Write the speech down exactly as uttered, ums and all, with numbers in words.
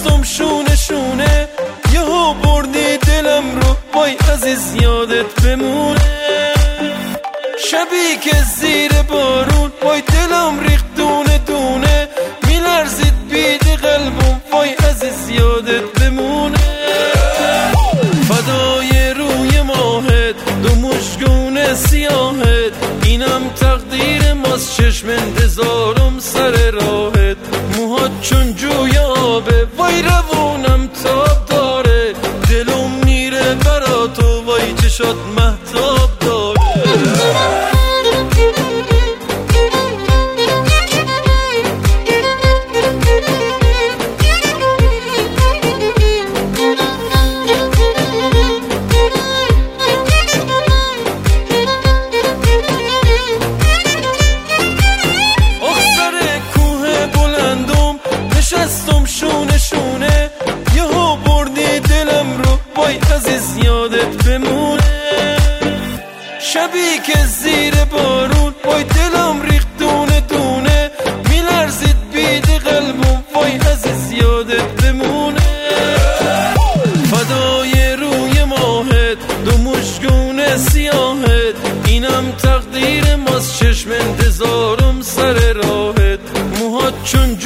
نشستم شونه شونه یهو بردی دلم رو، وای عزیز یادت بمونه. شبی که زیر بارون وای دلم ریخت دونه دونه، میلرزید بید قلبم، وای عزیز یادت بمونه. فدای روی ماهت دو مشگون سیاهت، اینم تقدیر ماست، چشم انتظارم سر راهت. موهات چون جوی آبه، وای روونم تاب داره، دلم میره برا تو، وای چشات مهتاب داره. نشستم شونه شونه یهو بردی دلم رو، وای عزیز یادت بمونه. شبی که زیر بارون وای دلم ریخت دونه دونه، میلرزید بید قلبم، وای عزیز یادت بمونه. فدای روی ماهت دو مشگون سیاهت، اینم تقدیر ماست، چشم انتظارم سر راهت. موهات چون